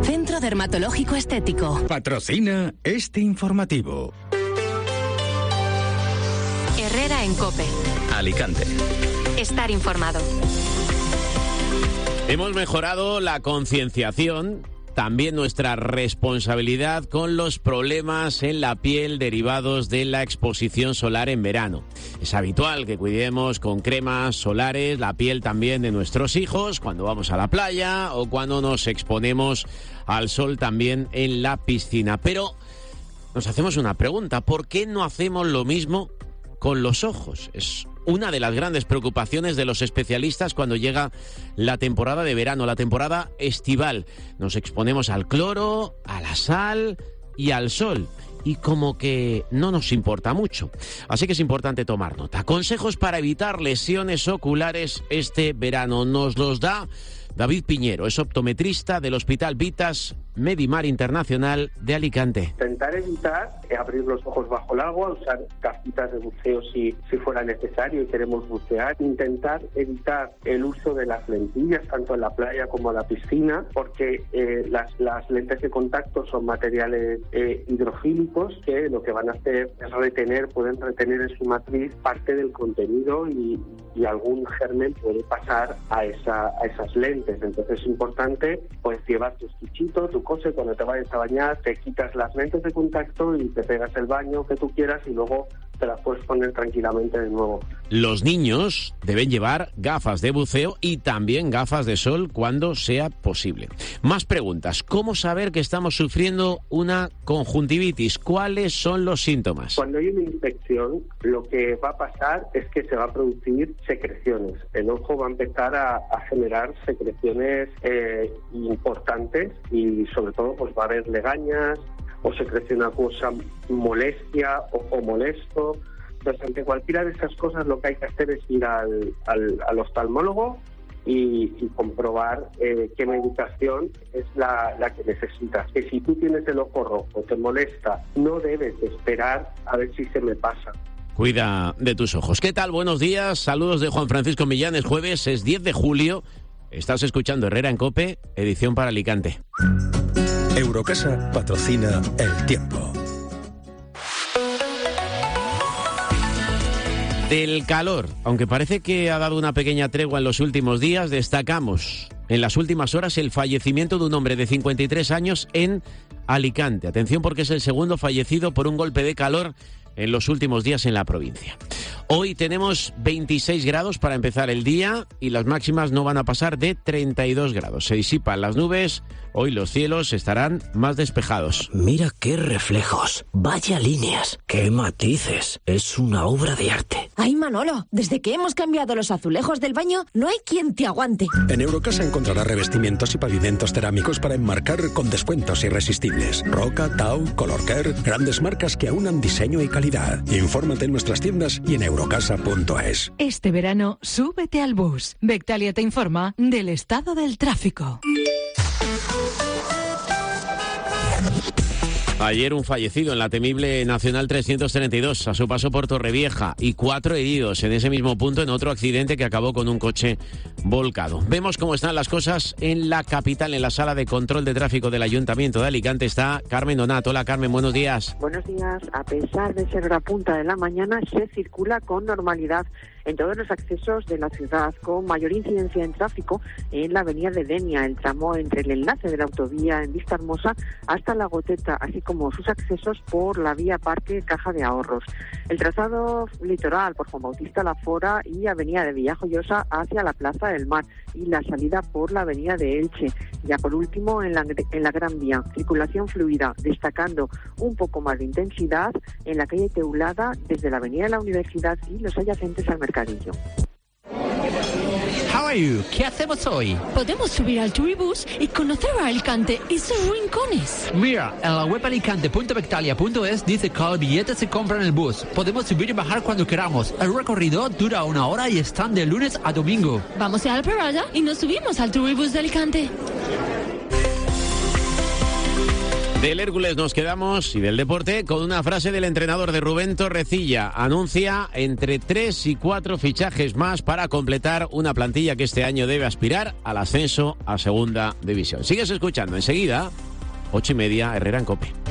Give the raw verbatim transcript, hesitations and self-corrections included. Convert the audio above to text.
Centro Dermatológico Estético. Patrocina este informativo. Herrera en COPE. Alicante. Estar informado. Hemos mejorado la concienciación, también nuestra responsabilidad con los problemas en la piel derivados de la exposición solar en verano. Es habitual que cuidemos con cremas solares la piel también de nuestros hijos cuando vamos a la playa o cuando nos exponemos al sol también en la piscina. Pero nos hacemos una pregunta: ¿por qué no hacemos lo mismo con los ojos? Es una de las grandes preocupaciones de los especialistas cuando llega la temporada de verano, la temporada estival. Nos exponemos al cloro, a la sal y al sol, y como que no nos importa mucho. Así que es importante tomar nota. Consejos para evitar lesiones oculares este verano nos los da David Piñero, es optometrista del Hospital Vitas Medimar Internacional de Alicante. Intentar evitar abrir los ojos bajo el agua, usar gafitas de buceo si, si fuera necesario y queremos bucear. Intentar evitar el uso de las lentillas, tanto en la playa como en la piscina, porque eh, las, las lentes de contacto son materiales eh, hidrofílicos que lo que van a hacer es retener, pueden retener en su matriz parte del contenido y, y algún germen puede pasar a, esa, a esas lentes. Entonces es importante pues llevar tu estuchito, tu cosa, cuando te vayas a bañar te quitas las lentes de contacto y te pegas el baño que tú quieras y luego te las puedes poner tranquilamente de nuevo. Los niños deben llevar gafas de buceo y también gafas de sol cuando sea posible. Más preguntas. ¿Cómo saber que estamos sufriendo una conjuntivitis? ¿Cuáles son los síntomas? Cuando hay una infección, lo que va a pasar es que se va a producir secreciones. El ojo va a empezar a, a generar secreciones eh, importantes y sobre todo pues va a haber legañas o secreción acuosa, molestia, ojo molesto. Entonces, ante cualquiera de esas cosas lo que hay que hacer es ir al, al, al oftalmólogo y, y comprobar eh, qué medicación es la, la que necesitas. Que si tú tienes el ojo rojo, te molesta, no debes esperar a ver si se me pasa. Cuida de tus ojos. ¿Qué tal? Buenos días. Saludos de Juan Francisco Millán. Es jueves, es diez de julio. Estás escuchando Herrera en COPE, edición para Alicante. Eurocasa patrocina El Tiempo. Del calor, aunque parece que ha dado una pequeña tregua en los últimos días, destacamos en las últimas horas el fallecimiento de un hombre de cincuenta y tres años en Alicante. Atención, porque es el segundo fallecido por un golpe de calor en los últimos días en la provincia. Hoy tenemos veintiséis grados para empezar el día y las máximas no van a pasar de treinta y dos grados. Se disipan las nubes, hoy los cielos estarán más despejados. Mira qué reflejos, vaya líneas, qué matices, es una obra de arte. Ay, Manolo, desde que hemos cambiado los azulejos del baño, no hay quien te aguante. En Eurocasa encontrarás revestimientos y pavimentos cerámicos para enmarcar con descuentos irresistibles. Roca, Tau, Colorcare, grandes marcas que aunan diseño y calidad. Infórmate en nuestras tiendas y en eurocasa punto es. Este verano, súbete al bus. Bectalia te informa del estado del tráfico. Ayer un fallecido en la temible Nacional trescientos treinta y dos a su paso por Torrevieja y cuatro heridos en ese mismo punto en otro accidente que acabó con un coche volcado. Vemos cómo están las cosas en la capital. En la sala de control de tráfico del Ayuntamiento de Alicante está Carmen Donat. Hola, Carmen, buenos días. Buenos días. A pesar de ser la punta de la mañana, se circula con normalidad en todos los accesos de la ciudad, con mayor incidencia en tráfico en la avenida de Denia, el tramo entre el enlace de la autovía en Vista Hermosa hasta La Goteta, así como sus accesos por la vía Parque Caja de Ahorros. El trazado litoral por Juan Bautista Lafora y avenida de Villajoyosa hacia la Plaza del Mar y la salida por la avenida de Elche. Ya por último, en la, en la Gran Vía, circulación fluida, destacando un poco más de intensidad en la calle Teulada desde la avenida de la Universidad y los adyacentes al mercadillo. How are you? ¿Qué hacemos hoy? Podemos subir al Turibus y conocer a Alicante y sus rincones. Mira, en la web alicante punto bectalia punto es dice que el billete se compra en el bus. Podemos subir y bajar cuando queramos. El recorrido dura una hora y están de lunes a domingo. Vamos a la parada y nos subimos al Turibus de Alicante. Del Hércules nos quedamos y del deporte con una frase del entrenador de Rubén Torrecilla. Anuncia entre tres y cuatro fichajes más para completar una plantilla que este año debe aspirar al ascenso a Segunda División. Sigues escuchando enseguida, ocho y media, Herrera en COPE.